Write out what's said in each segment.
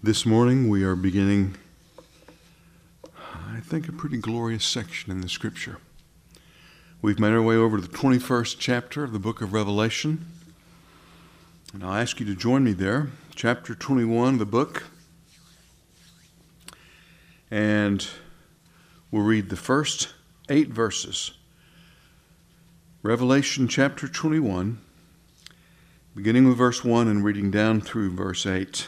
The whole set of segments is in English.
This morning we are beginning, I think, a pretty glorious section in the Scripture. We've made our way over to the 21st chapter of the book of Revelation, and I'll ask you to join me there, chapter 21 of the book, and we'll read the first 8 verses. Revelation chapter 21, beginning with verse 1 and reading down through verse 8.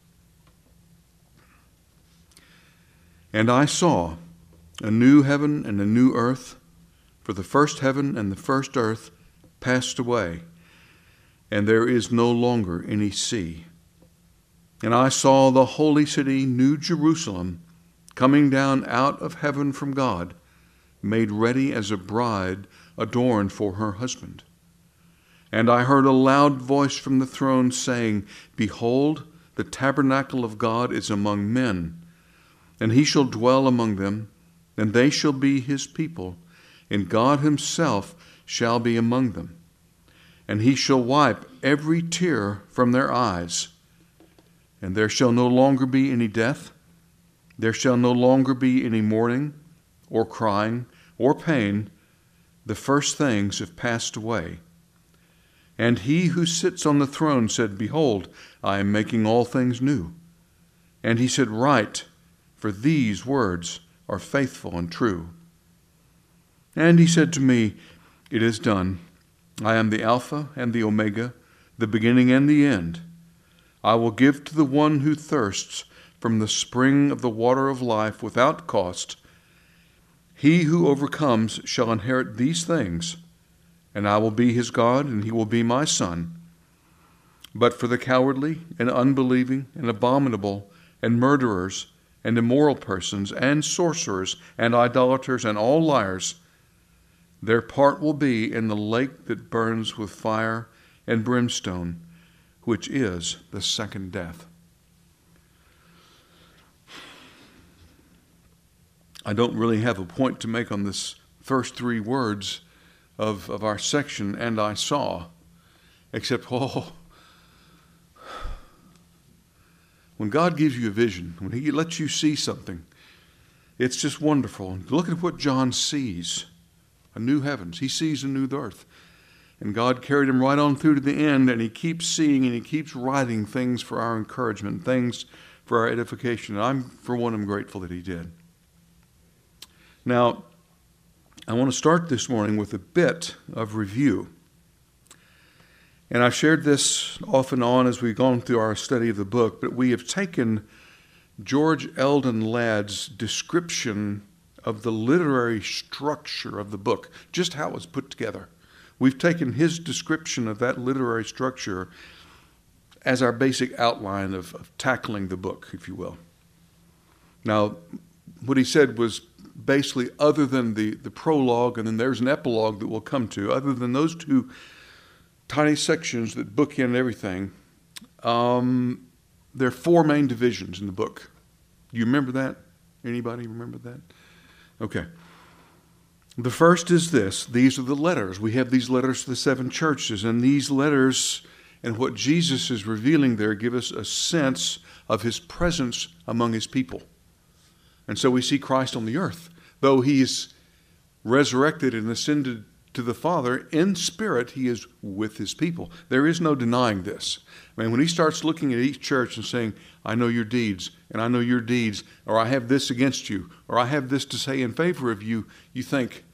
And I saw a new heaven and a new earth, for the first heaven and the first earth passed away, and there is no longer any sea. And I saw the holy city, New Jerusalem, coming down out of heaven from God, made ready as a bride adorned for her husband. And I heard a loud voice from the throne saying, Behold, the tabernacle of God is among men, and he shall dwell among them, and they shall be his people, and God himself shall be among them. And he shall wipe every tear from their eyes. And there shall no longer be any death, there shall no longer be any mourning, or crying, or pain. The first things have passed away. And he who sits on the throne said, Behold, I am making all things new. And he said, Write, for these words are faithful and true. And he said to me, It is done. I am the Alpha and the Omega, the beginning and the end. I will give to the one who thirsts from the spring of the water of life without cost. He who overcomes shall inherit these things, and I will be his God, and he will be my son. But for the cowardly and unbelieving and abominable and murderers and immoral persons, and sorcerers, and idolaters, and all liars, their part will be in the lake that burns with fire and brimstone, which is the second death. I don't really have a point to make on this first 3 words of our section, and I saw, except, when God gives you a vision, when he lets you see something, it's just wonderful. Look at what John sees, a new heavens. He sees a new earth. And God carried him right on through to the end, and he keeps seeing and he keeps writing things for our encouragement, things for our edification. And for one, I'm grateful that he did. Now, I want to start this morning with a bit of review. And I've shared this off and on as we've gone through our study of the book, but we have taken George Eldon Ladd's description of the literary structure of the book, just how it was put together. We've taken his description of that literary structure as our basic outline of tackling the book, if you will. Now, what he said was basically, other than the prologue, and then there's an epilogue that we'll come to, other than those 2 tiny sections that bookend everything, there are 4 main divisions in the book. Do you remember that? Anybody remember that? Okay. The first is this. These are the letters. We have these letters to the 7 churches, and these letters and what Jesus is revealing there give us a sense of his presence among his people. And so we see Christ on the earth. Though he is resurrected and ascended to the Father, in spirit, he is with his people. There is no denying this. I mean, when he starts looking at each church and saying, I know your deeds, and I know your deeds, or I have this against you, or I have this to say in favor of you, you think,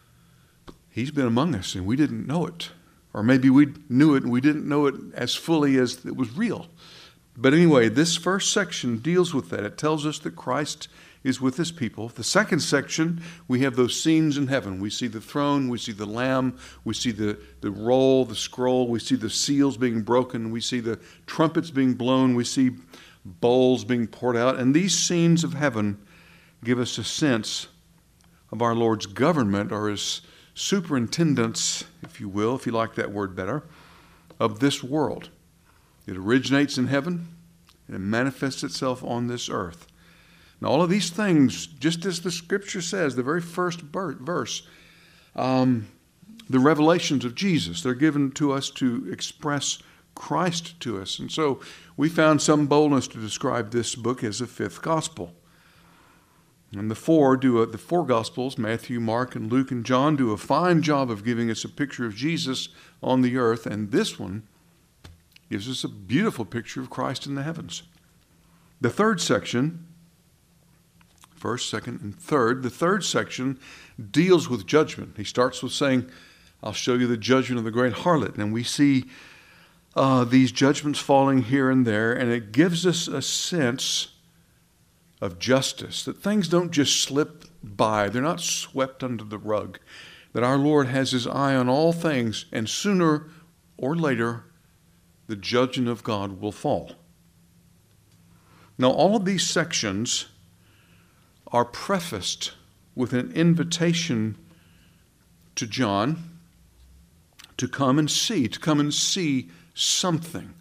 he's been among us and we didn't know it. Or maybe we knew it and we didn't know it as fully as it was real. But anyway, this first section deals with that. It tells us that Christ is with his people. The second section, we have those scenes in heaven. We see the throne, we see the Lamb, we see the roll, the scroll, we see the seals being broken, we see the trumpets being blown, we see bowls being poured out. And these scenes of heaven give us a sense of our Lord's government, or his superintendence, if you will, if you like that word better, of this world. It originates in heaven and it manifests itself on this earth. Now, all of these things, just as the Scripture says, the very first verse, the revelations of Jesus, they're given to us to express Christ to us. And so we found some boldness to describe this book as a fifth gospel. And the four Gospels, Matthew, Mark, and Luke, and John, do a fine job of giving us a picture of Jesus on the earth. And this one gives us a beautiful picture of Christ in the heavens. The third section, first, second, and third, the third section deals with judgment. He starts with saying, I'll show you the judgment of the great harlot. And we see these judgments falling here and there, and it gives us a sense of justice, that things don't just slip by. They're not swept under the rug, that our Lord has his eye on all things, and sooner or later, the judgment of God will fall. Now, all of these sections are prefaced with an invitation to John to come and see something.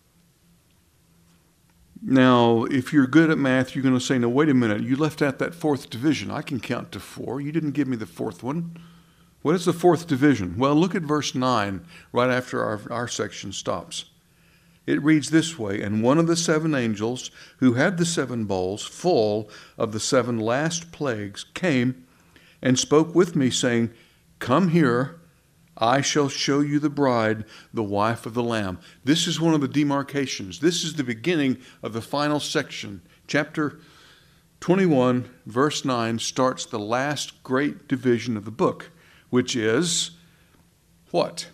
Now, if you're good at math, you're going to say, no, wait a minute, you left out that fourth division. I can count to 4. You didn't give me the fourth one. What is the fourth division? Well, look at verse 9 right after our section stops. It reads this way, and one of the 7 angels who had the 7 bowls full of the 7 last plagues came and spoke with me, saying, come here, I shall show you the bride, the wife of the Lamb. This is one of the demarcations. This is the beginning of the final section. Chapter 21, verse 9, starts the last great division of the book, which is what?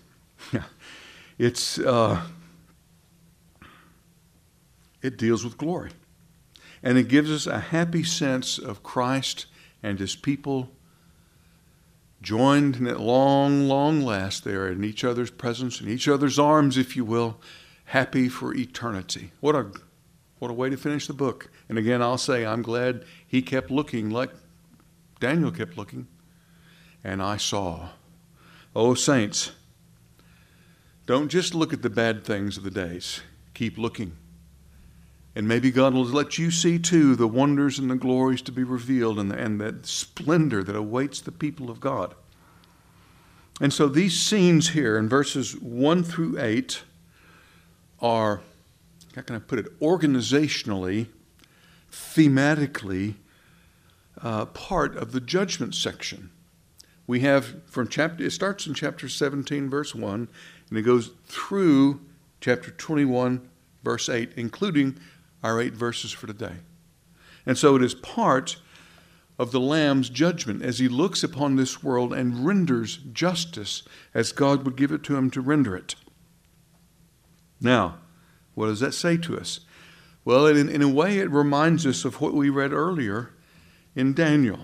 It deals with glory. And it gives us a happy sense of Christ and his people joined at long, long last there in each other's presence, in each other's arms, if you will, happy for eternity. What a way to finish the book. And again, I'll say I'm glad he kept looking like Daniel kept looking. And I saw. Oh, saints, don't just look at the bad things of the days. Keep looking. And maybe God will let you see, too, the wonders and the glories to be revealed and that splendor that awaits the people of God. And so these scenes here in verses 1 through 8 are, how can I put it, organizationally, thematically, part of the judgment section. We have it starts in chapter 17, verse 1, and it goes through chapter 21, verse 8, including our 8 verses for today. And so it is part of the Lamb's judgment as he looks upon this world and renders justice as God would give it to him to render it. Now, what does that say to us? Well, in a way, it reminds us of what we read earlier in Daniel.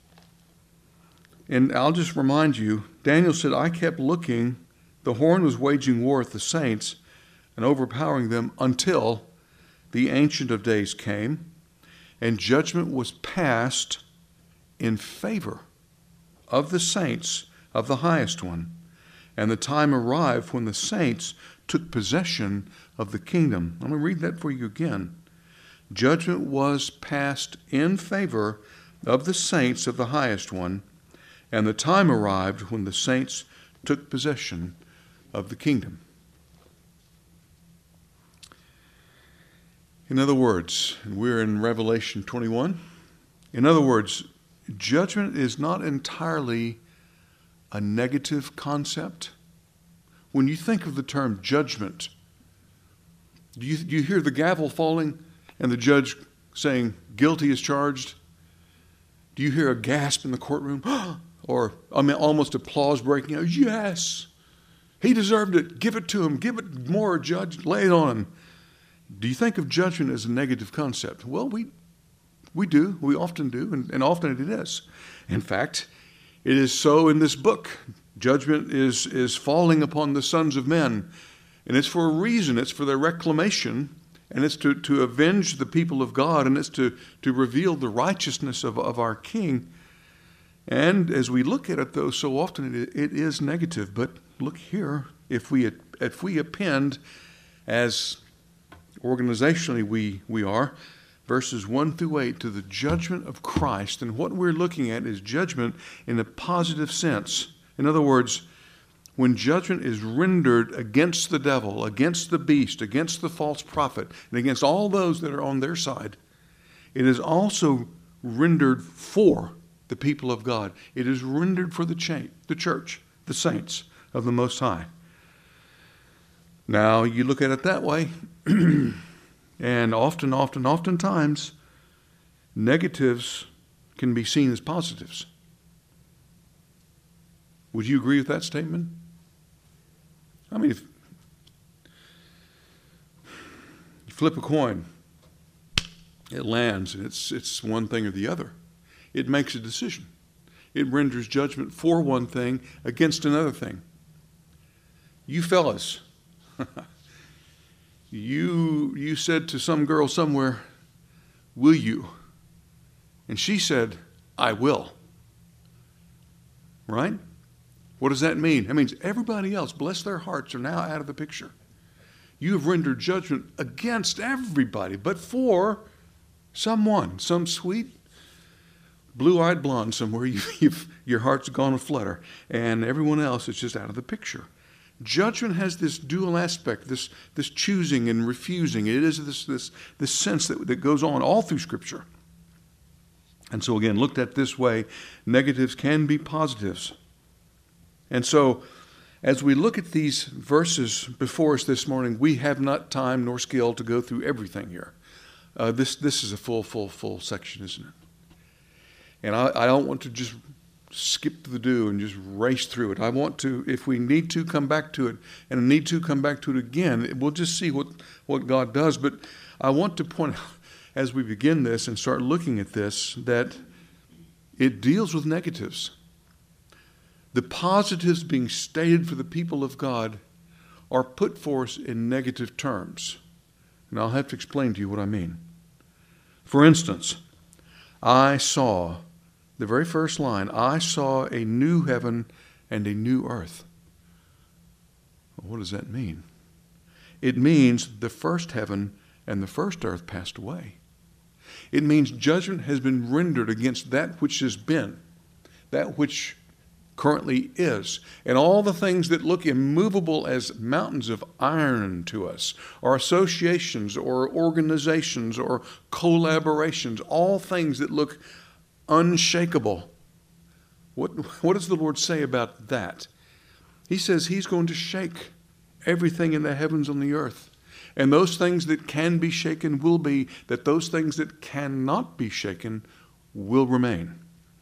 And I'll just remind you, Daniel said, I kept looking, the horn was waging war with the saints and overpowering them until the Ancient of Days came, and judgment was passed in favor of the saints of the highest one. And the time arrived when the saints took possession of the kingdom. Let me read that for you again. Judgment was passed in favor of the saints of the highest one, and the time arrived when the saints took possession of the kingdom. In other words, and we're in Revelation 21, in other words, judgment is not entirely a negative concept. When you think of the term judgment, do you hear the gavel falling and the judge saying, guilty is charged? Do you hear a gasp in the courtroom? Or, almost applause breaking out? Yes, he deserved it. Give it to him. Give it more, judge. Lay it on him. Do you think of judgment as a negative concept? Well, we do. We often do, and often it is. In fact, it is so in this book. Judgment is falling upon the sons of men, and it's for a reason. It's for their reclamation, and it's to avenge the people of God, and it's to reveal the righteousness of our King. And as we look at it, though, so often it is negative. But look here, if we append, as organizationally we are, verses 1 through 8 to the judgment of Christ, and what we're looking at is judgment in a positive sense. In other words, when judgment is rendered against the devil, against the beast, against the false prophet, and against all those that are on their side, it is also rendered for the people of God. It is rendered for the church, the saints of the Most High. Now, you look at it that way, and oftentimes, negatives can be seen as positives. Would you agree with that statement? I mean, if you flip a coin, it lands, and it's one thing or the other. It makes a decision. It renders judgment for one thing against another thing. You fellas, you said to some girl somewhere, "Will you?" And she said, "I will." Right? What does that mean? That means everybody else, bless their hearts, are now out of the picture. You have rendered judgment against everybody, but for someone, some sweet, blue-eyed blonde somewhere, your heart's gone aflutter, and everyone else is just out of the picture. Judgment has this dual aspect, this choosing and refusing. It is this sense that goes on all through Scripture. And so again, looked at this way, negatives can be positives. And so, as we look at these verses before us this morning, we have not time nor skill to go through everything here. This is a full section, isn't it? And I don't want to just skip the do and just race through it. I want to, if we need to, come back to it, and need to come back to it again. We'll just see what God does. But I want to point out, as we begin this and start looking at this, that it deals with negatives. The positives being stated for the people of God are put forth in negative terms. And I'll have to explain to you what I mean. For instance, I saw, the very first line, I saw a new heaven and a new earth. Well, what does that mean? It means the first heaven and the first earth passed away. It means judgment has been rendered against that which has been, that which currently is. And all the things that look immovable as mountains of iron to us, or associations, or organizations, or collaborations, all things that look unshakable. What does the Lord say about that? He says He's going to shake everything in the heavens and the earth. And those things that can be shaken will be, that those things that cannot be shaken will remain.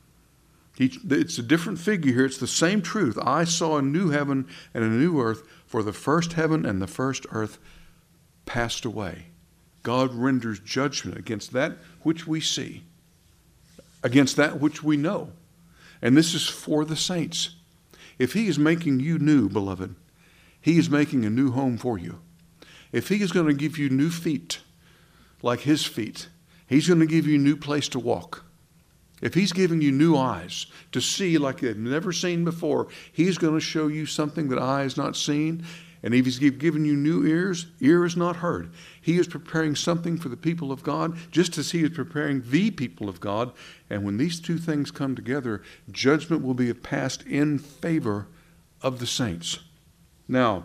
It's a different figure here. It's the same truth. I saw a new heaven and a new earth, for the first heaven and the first earth passed away. God renders judgment against that which we see, against that which we know. And this is for the saints. If He is making you new, beloved, He is making a new home for you. If He is going to give you new feet, like His feet, He's going to give you a new place to walk. If He's giving you new eyes to see like you've never seen before, He's going to show you something that eye has not seen. And if He's given you new ears, ear has not heard. He is preparing something for the people of God, just as He is preparing the people of God. And when these two things come together, judgment will be passed in favor of the saints. Now,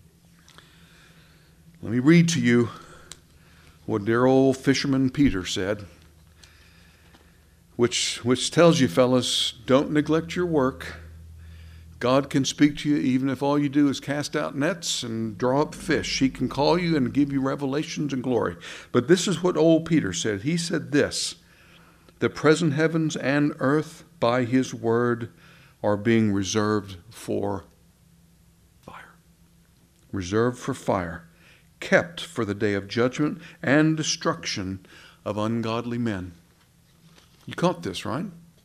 let me read to you what dear old fisherman Peter said, which tells you, fellas, don't neglect your work. God can speak to you even if all you do is cast out nets and draw up fish. He can call you and give you revelations and glory. But this is what old Peter said. He said this: the present heavens and earth by His word are being reserved for fire. Reserved for fire. Kept for the day of judgment and destruction of ungodly men. You caught this, right?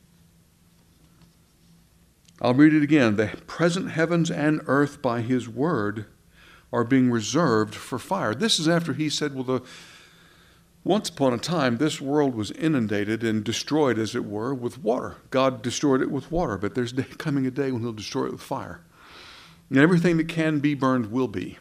I'll read it again. The present heavens and earth by His word are being reserved for fire. This is after He said, once upon a time, this world was inundated and destroyed, as it were, with water. God destroyed it with water, but there's coming a day when He'll destroy it with fire. And everything that can be burned will be.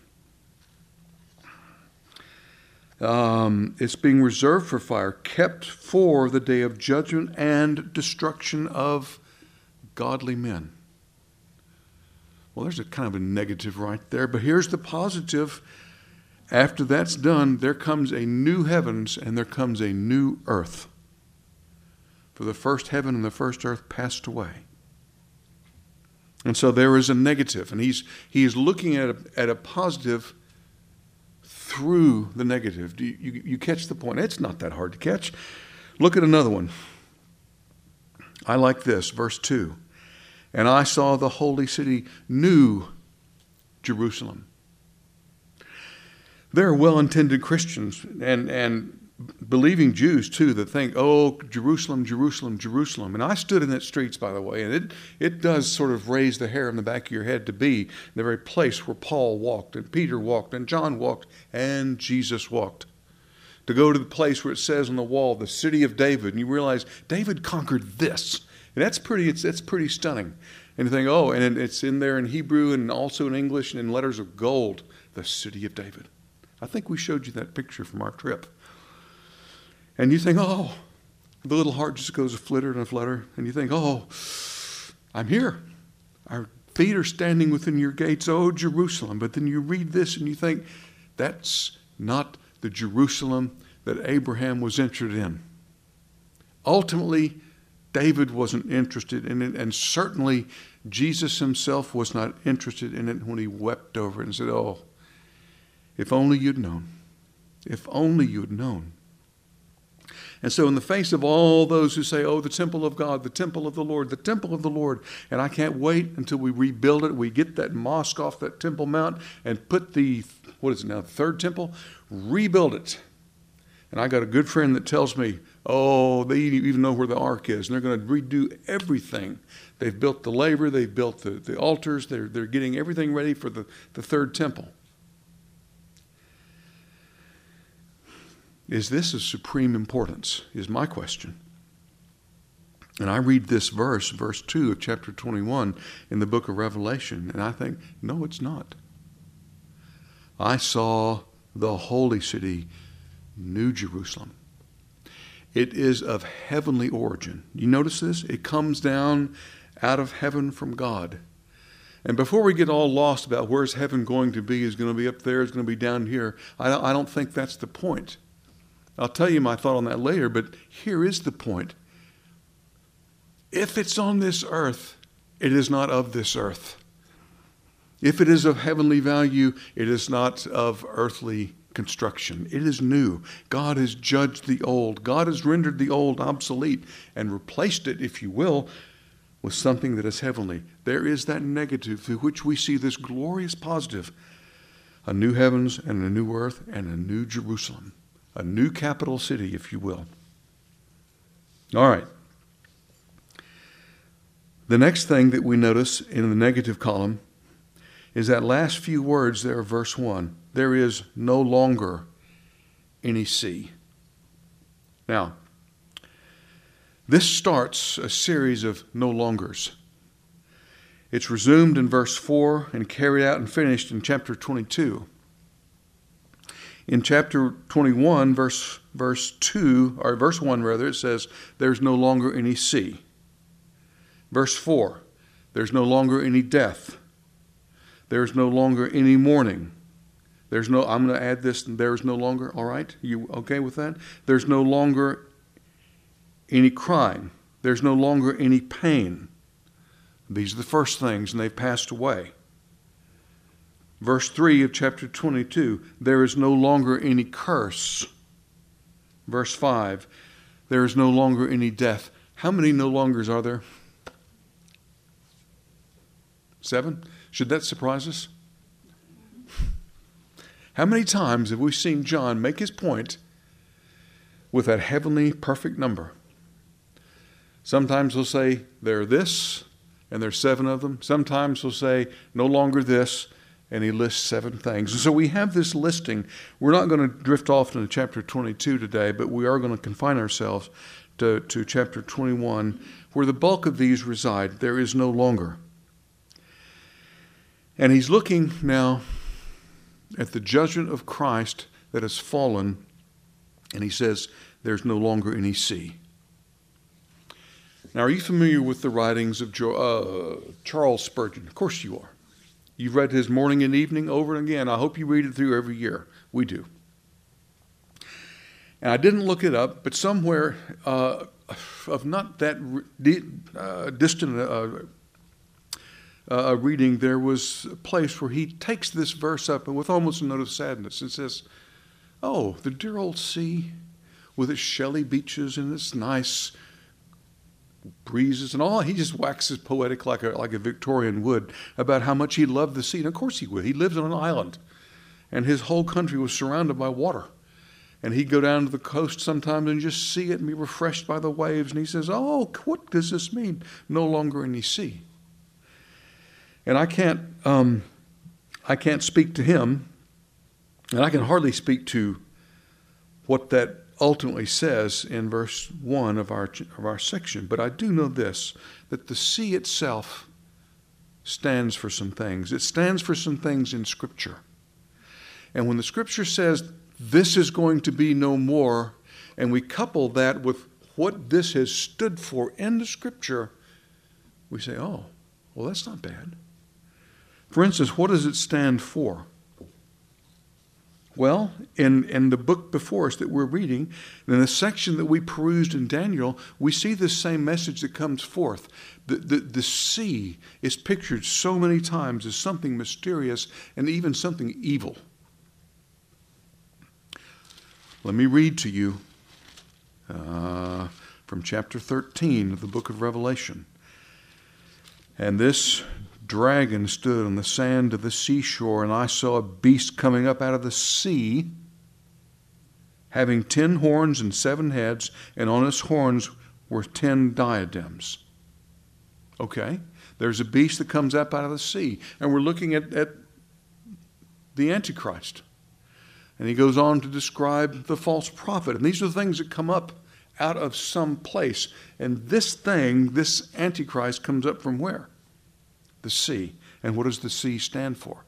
It's being reserved for fire, kept for the day of judgment and destruction of godly men. Well, there's a kind of a negative right there, but here's the positive. After that's done, there comes a new heavens and there comes a new earth. For the first heaven and the first earth passed away. And so there is a negative, and he's looking at a positive through the negative. You catch the point? It's not that hard to catch. Look at another one. I like this, verse 2. And I saw the holy city, New Jerusalem. There are well-intended Christians and believing Jews, too, that think, oh, Jerusalem, Jerusalem, Jerusalem. And I stood in its streets, by the way, and it does sort of raise the hair on the back of your head to be the very place where Paul walked, and Peter walked, and John walked, and Jesus walked. To go to the place where it says on the wall, the city of David, and you realize David conquered this. And that's pretty stunning. And you think, oh, and it's in there in Hebrew and also in English and in letters of gold, the city of David. I think we showed you that picture from our trip. And you think, oh, the little heart just goes a flitter and a flutter. And you think, oh, I'm here. Our feet are standing within your gates, oh, Jerusalem. But then you read this and you think, that's not the Jerusalem that Abraham was interested in. Ultimately, David wasn't interested in it, and certainly Jesus himself was not interested in it when he wept over it and said, oh, if only you'd known. If only you'd known. And so in the face of all those who say, oh, the temple of God, the temple of the Lord, the temple of the Lord, and I can't wait until we rebuild it, we get that mosque off that Temple Mount and put the, what is it now, the third temple, rebuild it. And I got a good friend that tells me, oh, they even know where the ark is, and they're going to redo everything. They've built the laver, they've built the altars, they're getting everything ready for the third temple. Is this of supreme importance, is my question. And I read this verse 2 of chapter 21 in the book of Revelation, and I think, no, it's not. I saw the holy city, New Jerusalem. It is of heavenly origin. You notice this? It comes down out of heaven from God. And before we get all lost about where's heaven going to be, is going to be up there, is going to be down here, I don't think that's the point. I'll tell you my thought on that later, but here is the point. If it's on this earth, it is not of this earth. If it is of heavenly value, it is not of earthly construction. It is new. God has judged the old. God has rendered the old obsolete and replaced it, if you will, with something that is heavenly. There is that negative through which we see this glorious positive. A new heavens and a new earth and a new Jerusalem. A new capital city, if you will. All right. The next thing that we notice in the negative column is that last few words there of verse 1. There is no longer any sea. Now, this starts a series of no longers. It's resumed in verse 4 and carried out and finished in chapter 22. In chapter 21, verse 2, or verse 1 rather, it says, there's no longer any sea. Verse 4, there's no longer any death. There's no longer any mourning. I'm going to add this, there's no longer, all right? You okay with that? There's no longer any crying. There's no longer any pain. These are the first things, and they've passed away. Verse 3 of chapter 22, there is no longer any curse. Verse 5, there is no longer any death. How many no longers are there? 7? Should that surprise us? How many times have we seen John make his point with that heavenly perfect number? Sometimes he'll say, there are this, and there's 7 of them. Sometimes he'll say, no longer this, and he lists 7 things. And so we have this listing. We're not going to drift off into chapter 22 today, but we are going to confine ourselves to chapter 21, where the bulk of these reside. There is no longer. And he's looking now at the judgment of Christ that has fallen, and he says, there's no longer any sea. Now, are you familiar with the writings of Charles Spurgeon? Of course you are. You've read his morning and evening over and again. I hope you read it through every year. We do. And I didn't look it up, but somewhere of not that distant reading, there was a place where he takes this verse up and with almost a note of sadness and says, oh, the dear old sea with its shelly beaches and its nice breezes and all. He just waxes poetic like a Victorian would about how much he loved the sea. And of course he would. He lived on an island, and his whole country was surrounded by water. And he'd go down to the coast sometimes and just see it and be refreshed by the waves. And he says, oh, what does this mean? No longer any sea. And I can't speak to him, and I can hardly speak to what that ultimately says in verse 1 of our section. But I do know this, that the sea itself stands for some things. It stands for some things in Scripture. And when the Scripture says this is going to be no more, and we couple that with what this has stood for in the Scripture, we say, oh, well, that's not bad. For instance, what does it stand for? Well, in the book before us that we're reading, in the section that we perused in Daniel, we see this same message that comes forth. The sea is pictured so many times as something mysterious and even something evil. Let me read to you from chapter 13 of the book of Revelation. And this dragon stood on the sand of the seashore, and I saw a beast coming up out of the sea, having 10 horns and 7 heads, and on its horns were 10 diadems. Okay, there's a beast that comes up out of the sea, and we're looking at the Antichrist. And he goes on to describe the false prophet. And these are the things that come up out of some place. And this thing, this Antichrist, comes up from where? The sea. And what does the sea stand for?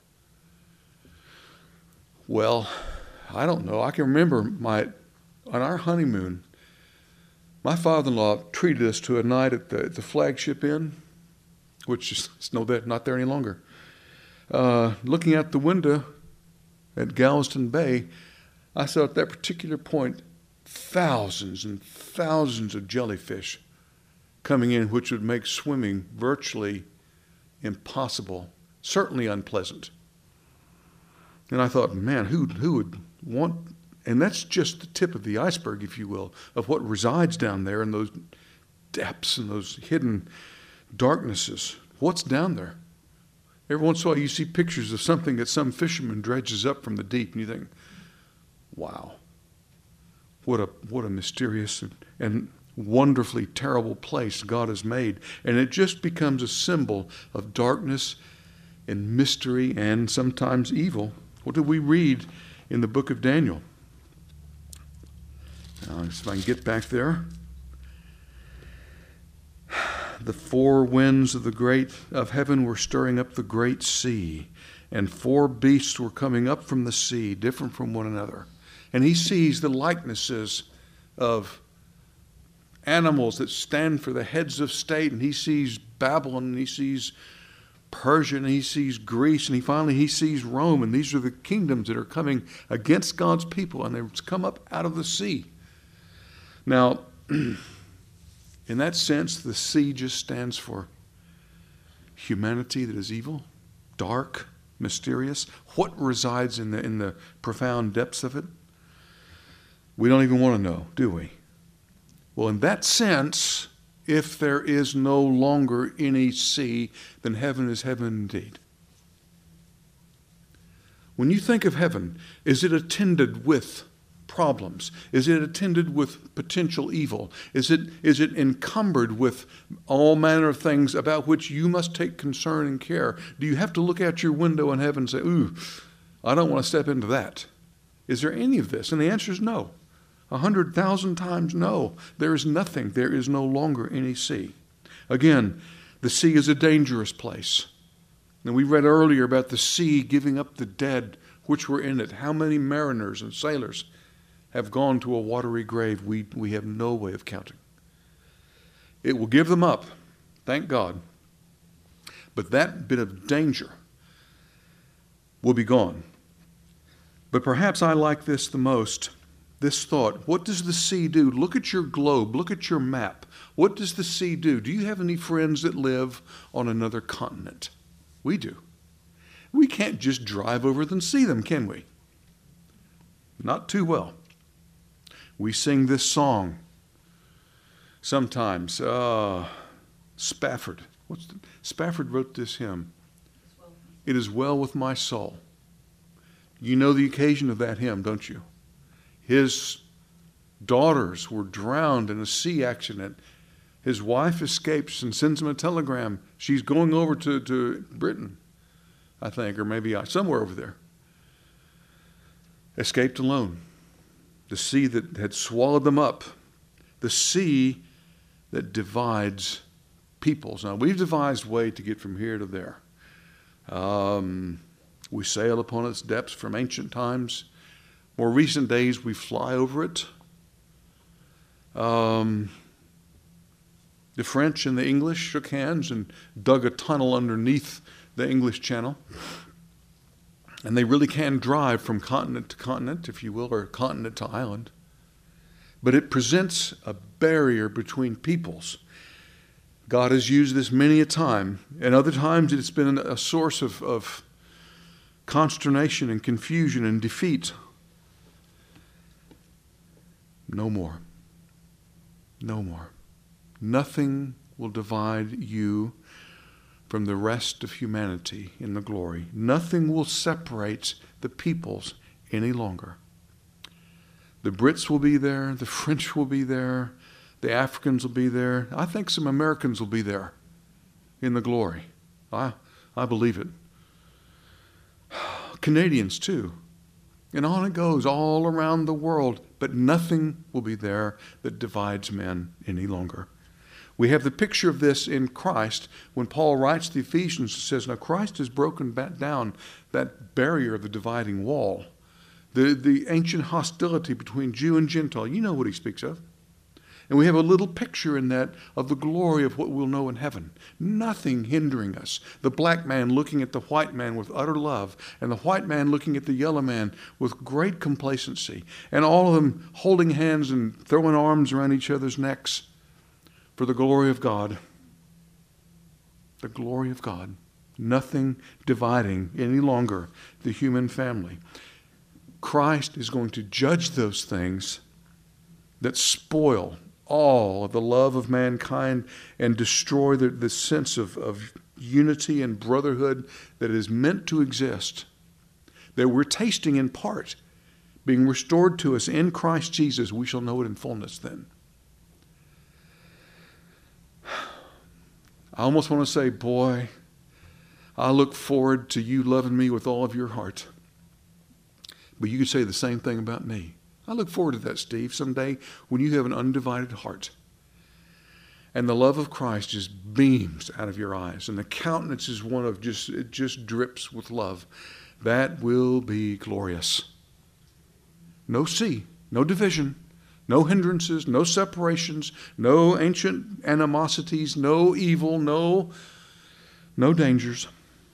Well, I don't know. I can remember on our honeymoon, my father-in-law treated us to a night at the Flagship Inn, which is not there any longer. Looking out the window at Galveston Bay, I saw at that particular point thousands and thousands of jellyfish coming in, which would make swimming virtually impossible, certainly unpleasant. And I thought, man, who would want, and that's just the tip of the iceberg, if you will, of what resides down there in those depths and those hidden darknesses. What's down there? Every once in a while you see pictures of something that some fisherman dredges up from the deep, and you think, wow, what a mysterious and wonderfully terrible place God has made. And it just becomes a symbol of darkness and mystery and sometimes evil. What did we read in the book of Daniel? Now, if I can get back there. The 4 winds of heaven were stirring up the great sea, and 4 beasts were coming up from the sea, different from one another. And he sees the likenesses of animals that stand for the heads of state, and he sees Babylon, and he sees Persia, and he sees Greece, and he sees Rome, and these are the kingdoms that are coming against God's people, and they've come up out of the sea. Now, in that sense, the sea just stands for humanity that is evil, dark, mysterious. What resides in the profound depths of it? We don't even want to know, do we? Well, in that sense, if there is no longer any sea, then heaven is heaven indeed. When you think of heaven, is it attended with problems? Is it attended with potential evil? Is it encumbered with all manner of things about which you must take concern and care? Do you have to look out your window in heaven and say, ooh, I don't want to step into that? Is there any of this? And the answer is no. 100,000 times no. There is nothing. There is no longer any sea. Again, the sea is a dangerous place. And we read earlier about the sea giving up the dead which were in it. How many mariners and sailors have gone to a watery grave? We have no way of counting. It will give them up, thank God. But that bit of danger will be gone. But perhaps I like this the most, this thought. What does the sea do? Look at your globe. Look at your map. What does the sea do? Do you have any friends that live on another continent? We do. We can't just drive over and see them, can we? Not too well. We sing this song sometimes. Spafford. Spafford wrote this hymn. It is well with my soul. You know the occasion of that hymn, don't you? His daughters were drowned in a sea accident. His wife escapes and sends him a telegram. She's going over to Britain, I think, or maybe somewhere over there. Escaped alone. The sea that had swallowed them up. The sea that divides peoples. Now, we've devised a way to get from here to there. We sail upon its depths from ancient times. More recent days, we fly over it. The French and the English shook hands and dug a tunnel underneath the English Channel. And they really can drive from continent to continent, if you will, or continent to island. But it presents a barrier between peoples. God has used this many a time, and other times it's been a source of consternation and confusion and defeat. No more. No more. Nothing will divide you from the rest of humanity in the glory. Nothing will separate the peoples any longer. The Brits will be there. The French will be there. The Africans will be there. I think some Americans will be there in the glory. I believe it. Canadians too. And on it goes all around the world. But nothing will be there that divides men any longer. We have the picture of this in Christ when Paul writes to the Ephesians and says, now Christ has broken back down that barrier of the dividing wall. The ancient hostility between Jew and Gentile. You know what he speaks of. And we have a little picture in that of the glory of what we'll know in heaven. Nothing hindering us. The black man looking at the white man with utter love, and the white man looking at the yellow man with great complacency, and all of them holding hands and throwing arms around each other's necks for the glory of God. The glory of God. Nothing dividing any longer the human family. Christ is going to judge those things that spoil all of the love of mankind and destroy the sense of unity and brotherhood that is meant to exist, that we're tasting in part, being restored to us in Christ Jesus. We shall know it in fullness then. I almost want to say, boy, I look forward to you loving me with all of your heart. But you could say the same thing about me. I look forward to that, Steve, someday when you have an undivided heart. And the love of Christ just beams out of your eyes. And the countenance is one of it just drips with love. That will be glorious. No sea, no division, no hindrances, no separations, no ancient animosities, no evil, no dangers.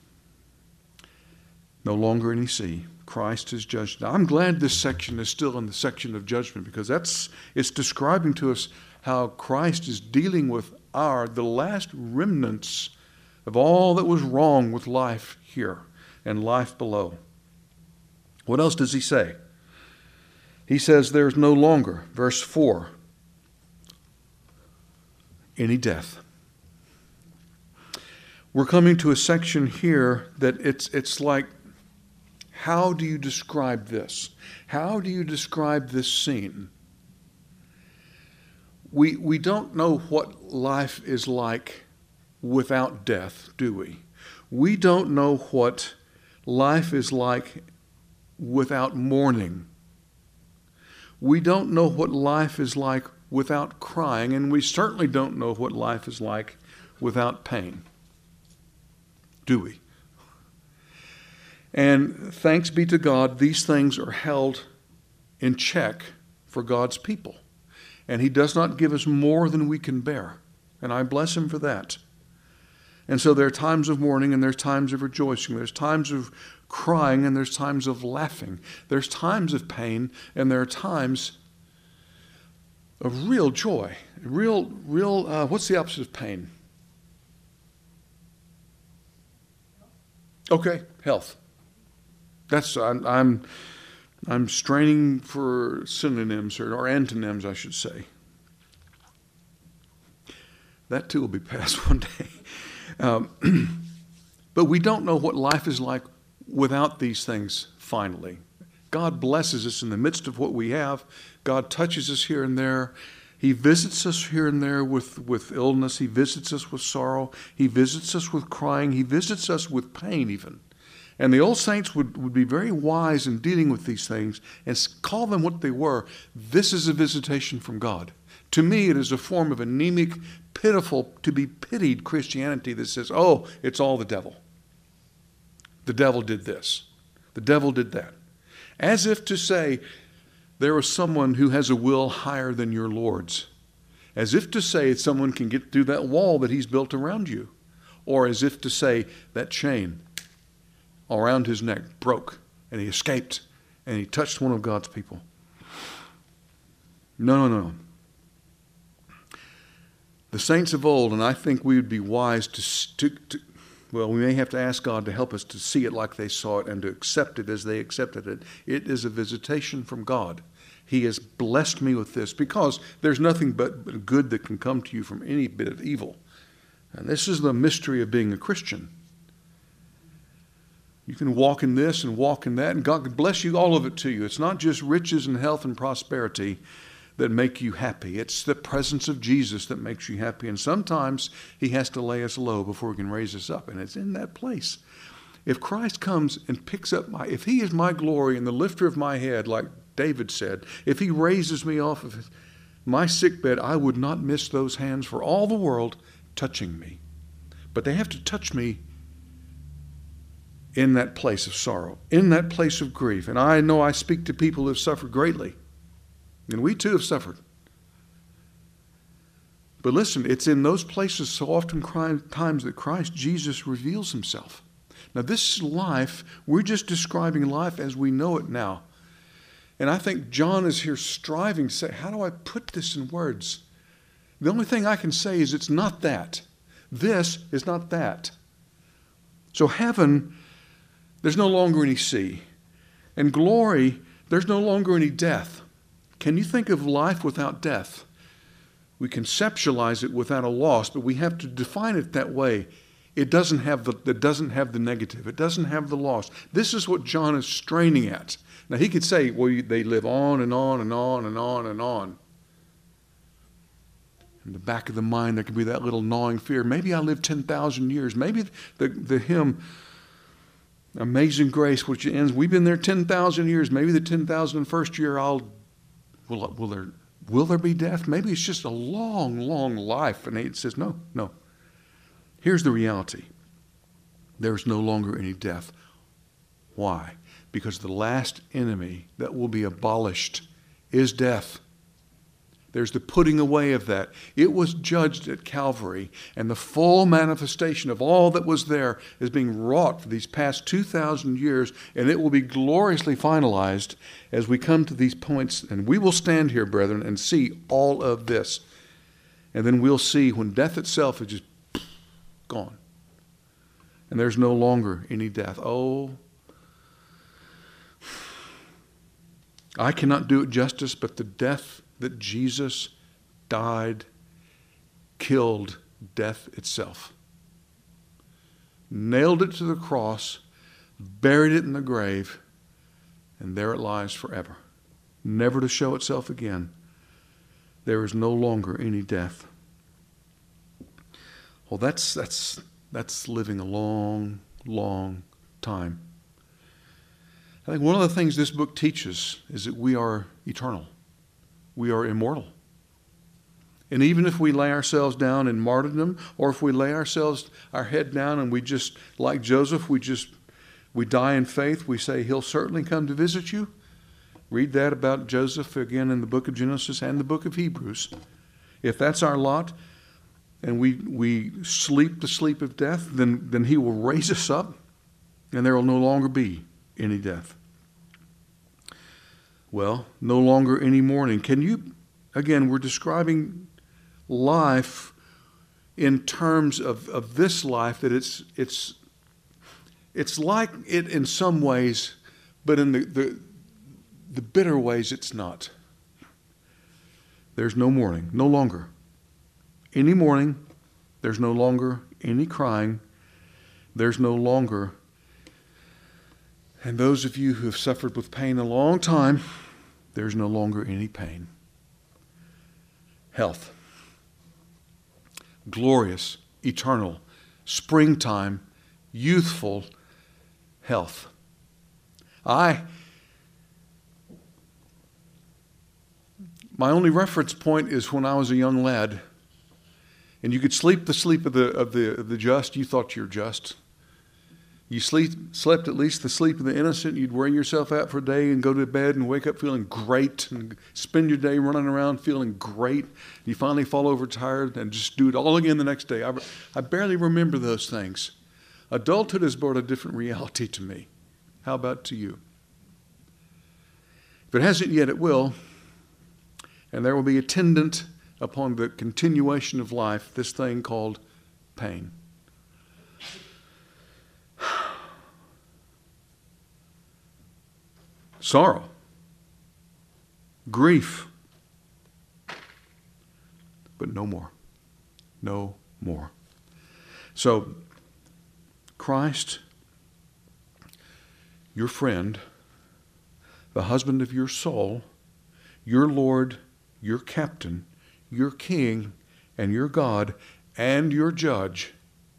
No longer any sea. Christ is judged. Now, I'm glad this section is still in the section of judgment because it's describing to us how Christ is dealing with the last remnants of all that was wrong with life here and life below. What else does he say? He says there's no longer, verse 4, any death. We're coming to a section here that it's like, how do you describe this? How do you describe this scene? We don't know what life is like without death, do we? We don't know what life is like without mourning. We don't know what life is like without crying, and we certainly don't know what life is like without pain. Do we? And thanks be to God, these things are held in check for God's people. And he does not give us more than we can bear. And I bless him for that. And so there are times of mourning and there's times of rejoicing. There's times of crying and there's times of laughing. There's times of pain and there are times of real joy. What's the opposite of pain? Okay, health. I'm straining for synonyms or antonyms, I should say. That too will be passed one day. But we don't know what life is like without these things finally. God blesses us in the midst of what we have. God touches us here and there. He visits us here and there with illness. He visits us with sorrow. He visits us with crying. He visits us with pain even. And the old saints would be very wise in dealing with these things and call them what they were. This is a visitation from God. To me, it is a form of anemic, pitiful, to be pitied Christianity that says, oh, it's all the devil. The devil did this. The devil did that. As if to say, there is someone who has a will higher than your Lord's. As if to say someone can get through that wall that he's built around you. Or as if to say that chain around his neck broke and he escaped and he touched one of God's people. No. The saints of old, and I think we would be wise to we may have to ask God to help us to see it like they saw it and to accept it as they accepted it. It is a visitation from God. He has blessed me with this because there's nothing but good that can come to you from any bit of evil. And this is the mystery of being a Christian. You can walk in this and walk in that, and God can bless you, all of it to you. It's not just riches and health and prosperity that make you happy. It's the presence of Jesus that makes you happy. And sometimes he has to lay us low before he can raise us up. And it's in that place. If Christ comes and picks up if he is my glory and the lifter of my head, like David said, if he raises me off of my sickbed, I would not miss those hands for all the world touching me. But they have to touch me in that place of sorrow, in that place of grief. And I know I speak to people who have suffered greatly. And we too have suffered. But listen, it's in those places so often times that Christ Jesus reveals himself. Now this life, we're just describing life as we know it now. And I think John is here striving to say, how do I put this in words? The only thing I can say is it's not that. This is not that. So heaven, there's no longer any sea. And glory, there's no longer any death. Can you think of life without death? We conceptualize it without a loss, but we have to define it that way. It doesn't have the negative. It doesn't have the loss. This is what John is straining at. Now he could say, well, they live on and on and on and on and on. In the back of the mind, there could be that little gnawing fear. Maybe I live 10,000 years. Maybe the hymn, Amazing Grace, which ends, we've been there 10,000 years. Maybe the 10,001st year will there be death? Maybe it's just a long, long life. And it says, no. Here's the reality. There's no longer any death. Why? Because the last enemy that will be abolished is death. There's the putting away of that. It was judged at Calvary, and the full manifestation of all that was there is being wrought for these past 2,000 years, and it will be gloriously finalized as we come to these points. And we will stand here, brethren, and see all of this. And then we'll see when death itself is just gone. And there's no longer any death. Oh, I cannot do it justice, but the death that Jesus died killed death itself. Nailed it to the cross, buried it in the grave, and there it lies forever, never to show itself again. There is no longer any death. Well, that's living a long, long time. I think one of the things this book teaches is that we are eternal. We are immortal. And even if we lay ourselves down in martyrdom, or if we lay our head down and we just, like Joseph, we die in faith, we say he'll certainly come to visit you. Read that about Joseph again in the book of Genesis and the book of Hebrews. If that's our lot, and we sleep the sleep of death, then he will raise us up, and there will no longer be any death. Well, no longer any mourning. Again, we're describing life in terms of this life, that it's like it in some ways, but in the bitter ways it's not. There's no mourning, no longer any mourning. There's no longer any crying. There's no longer, and those of you who have suffered with pain a long time, there's no longer any pain. Health. Glorious, eternal, springtime, youthful health. My only reference point is when I was a young lad, and you could sleep the sleep of the just. You thought you're just. You slept at least the sleep of the innocent. You'd wear yourself out for a day and go to bed and wake up feeling great and spend your day running around feeling great. You finally fall over tired and just do it all again the next day. I barely remember those things. Adulthood has brought a different reality to me. How about to you? If it hasn't yet, it will. And there will be attendant upon the continuation of life, this thing called pain. Sorrow, grief, but no more. No more. So, Christ, your friend, the husband of your soul, your Lord, your captain, your king, and your God, and your judge,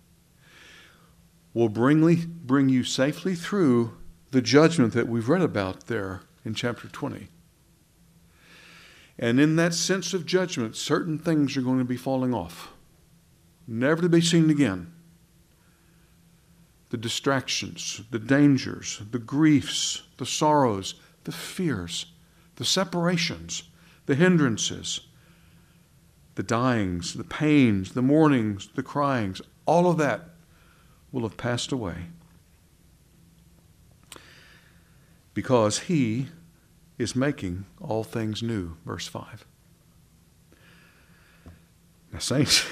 will bring you safely through the judgment that we've read about there in chapter 20. And in that sense of judgment, certain things are going to be falling off, never to be seen again. The distractions, the dangers, the griefs, the sorrows, the fears, the separations, the hindrances, the dyings, the pains, the mournings, the cryings, all of that will have passed away. Because he is making all things new. Verse 5. Now, saints,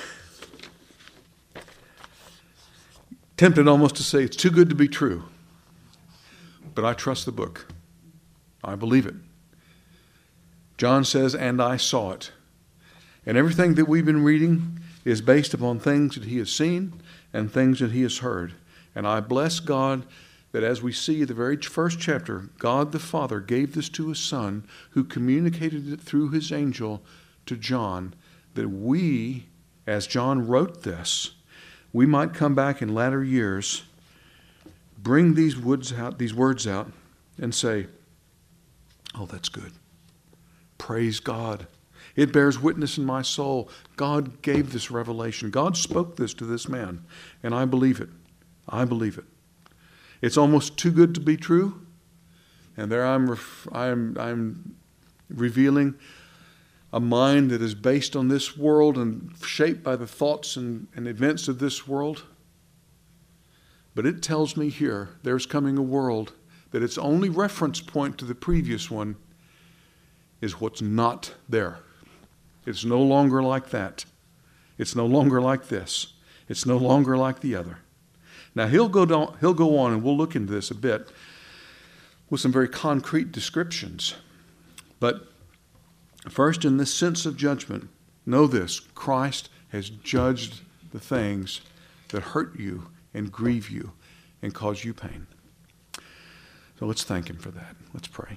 tempted almost to say it's too good to be true. But I trust the book. I believe it. John says, and I saw it. And everything that we've been reading is based upon things that he has seen and things that he has heard. And I bless God that as we see the very first chapter, God the Father gave this to his Son, who communicated it through his angel to John, that we, as John wrote this, we might come back in latter years, bring these words out, and say, oh, that's good. Praise God. It bears witness in my soul. God gave this revelation. God spoke this to this man, and I believe it. I believe it. It's almost too good to be true. And there I'm revealing a mind that is based on this world and shaped by the thoughts and events of this world. But it tells me here, there's coming a world that its only reference point to the previous one is what's not there. It's no longer like that. It's no longer like this. It's no longer like the other. Now, he'll go on, and we'll look into this a bit with some very concrete descriptions. But first, in this sense of judgment, know this: Christ has judged the things that hurt you and grieve you and cause you pain. So let's thank him for that. Let's pray.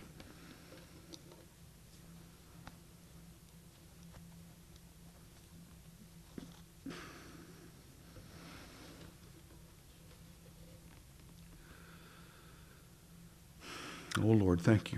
Oh, Lord, thank you.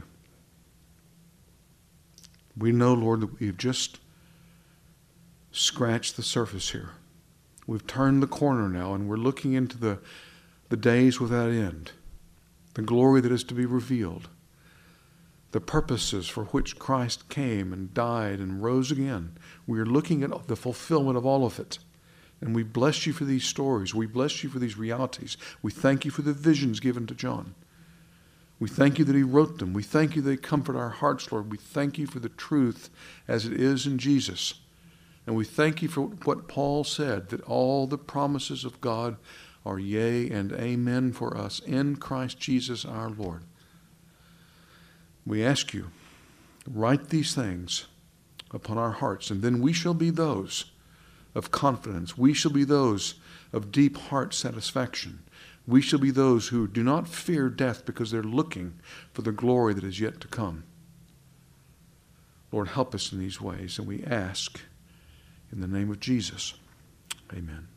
We know, Lord, that we've just scratched the surface here. We've turned the corner now, and we're looking into the days without end, the glory that is to be revealed, the purposes for which Christ came and died and rose again. We are looking at the fulfillment of all of it. And we bless you for these stories. We bless you for these realities. We thank you for the visions given to John. We thank you that he wrote them. We thank you that they comfort our hearts, Lord. We thank you for the truth as it is in Jesus. And we thank you for what Paul said, that all the promises of God are yea and amen for us in Christ Jesus our Lord. We ask you, write these things upon our hearts, and then we shall be those of confidence. We shall be those of deep heart satisfaction. We shall be those who do not fear death because they're looking for the glory that is yet to come. Lord, help us in these ways, and we ask in the name of Jesus. Amen.